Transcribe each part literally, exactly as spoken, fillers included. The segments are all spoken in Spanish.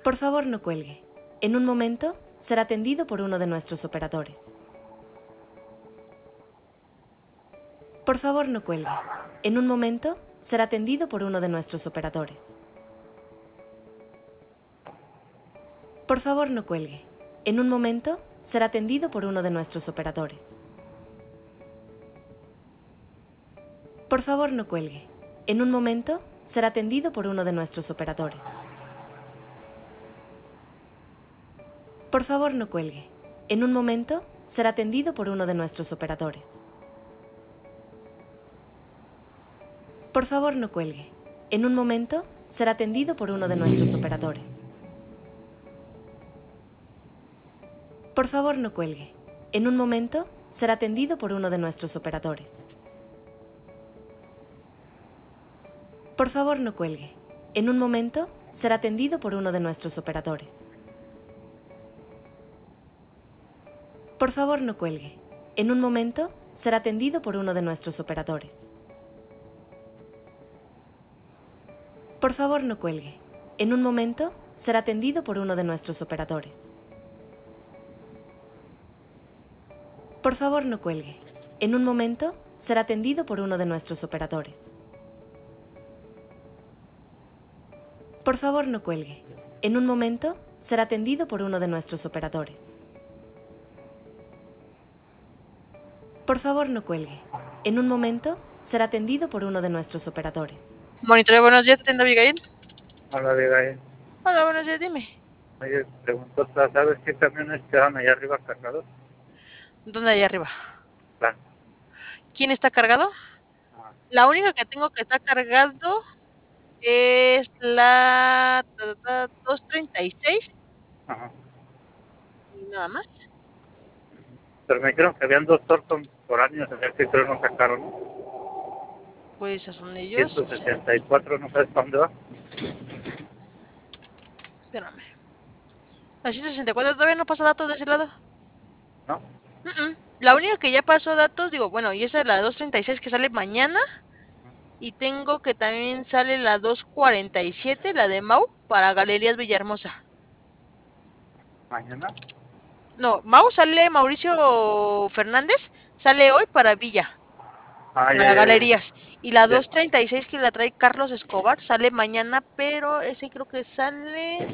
Por favor, no cuelgue. En un momento, será atendido por uno de nuestros operadores. Por favor, no cuelgue. En un momento, será atendido por uno de nuestros operadores. Por favor, no cuelgue. En un momento, será atendido por uno de nuestros operadores. Por favor, no cuelgue. En un momento, será atendido por uno de nuestros operadores. Por favor, no cuelgue. En un momento, será atendido por uno de nuestros operadores. Por favor, no cuelgue. En un momento, será atendido por uno de nuestros operadores. Por favor, no cuelgue. En un momento, será atendido por uno de nuestros operadores. Por favor, no cuelgue. En un momento, será atendido por uno de nuestros operadores. Por favor, no cuelgue. En un momento, será atendido por uno de nuestros operadores. Por favor, no cuelgue. En un momento, será atendido por uno de nuestros operadores. Por favor, no cuelgue. En un momento, será atendido por uno de nuestros operadores. Por favor, no cuelgue. En un momento, será atendido por uno de nuestros operadores. Por favor, no cuelgue. En un momento, será atendido por uno de nuestros operadores. Monitoreo, buenos días, ¿te atiende Abigail? Hola, Abigail. Hola, buenos días, dime. Oye, pregunto, ¿sabes qué camiones quedan allá arriba cargados? ¿Dónde hay arriba? Plan. ¿Quién está cargado? Ah, La única que tengo que está cargado es la ta, ta, ta, doscientos treinta y seis ajá. y nada más. Pero me dijeron que habían dos Thornton por años, a ver si creo no sacaron, ¿no? Pues esos son ellos. ciento sesenta y cuatro, ¿no sabes para dónde va? Espérame. La ciento sesenta y cuatro todavía no pasa datos de ese lado. ¿No? Mm, mm. La única que ya pasó datos, digo, bueno, y esa es la doscientos treinta y seis que sale mañana. Y tengo que también sale la doscientos cuarenta y siete, la de Mau, para Galerías Villahermosa. ¿Mañana? No, Mau sale, Mauricio Fernández sale hoy para Villa, Ah, ya, para ya, ya. Galerías. Y la Ya. doscientos treinta y seis que la trae Carlos Escobar sale mañana, pero ese creo que sale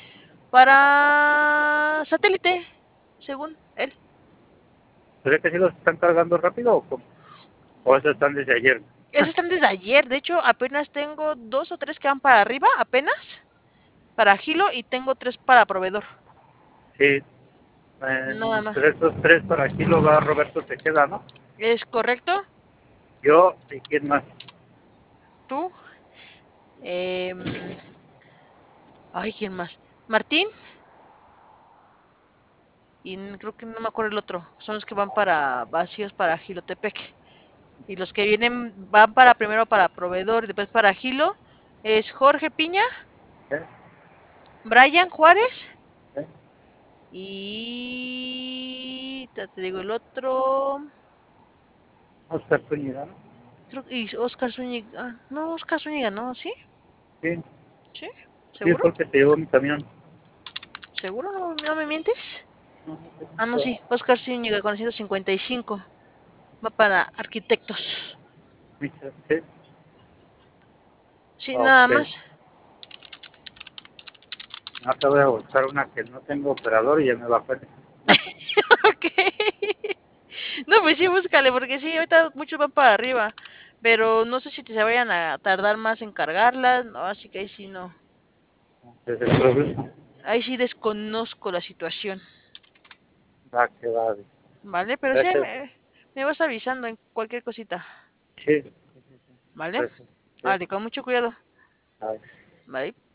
para satélite, según él. ¿Pero que sí los están cargando rápido o cómo? ¿O esos están desde ayer? Esos están desde ayer, de hecho apenas tengo dos o tres que van para arriba, apenas, para Gilo, y tengo tres para proveedor. Sí. Nada más. Entre esos tres para aquí lo va Roberto Tejeda, ¿no? ¿Es correcto? Yo y quién más. ¿Tú? Eh, ay, ¿quién más? ¿Martín? Y creo que no me acuerdo el otro. Son los que van para vacíos para Gilotepec. Y los que vienen van para primero para proveedor y después para Gilo. Es Jorge Piña, ¿Eh? Brian Juárez ¿Eh? y te digo el otro. Oscar Zúñiga, ¿no? Creo que y Oscar Zúñiga. No, Oscar Zúñiga, no, ¿sí? Sí. ¿Sí? Sí, ¿Seguro? porque se llevó mi camión. ¿Seguro? ¿No, no me mientes? No, Ah, no, sí. Oscar Zúñiga con ciento cincuenta y cinco. Va para arquitectos. sí. Sí. Sí, nada Ok. más. Ahora voy a buscar una que no tengo operador y ya me va a poner. Ok. No, pues sí, búscale, porque sí, ahorita muchos van para arriba. Pero no sé si te se vayan a tardar más en cargarlas. No, así que ahí sí no. Ese es el problema. Ahí sí desconozco la situación. Va, que va. ¿Vale? Pero sí, Gracias. me, me vas avisando en cualquier cosita. Sí. ¿Vale? Gracias. Sí. Vale, con mucho cuidado. Bye. ¿Vale?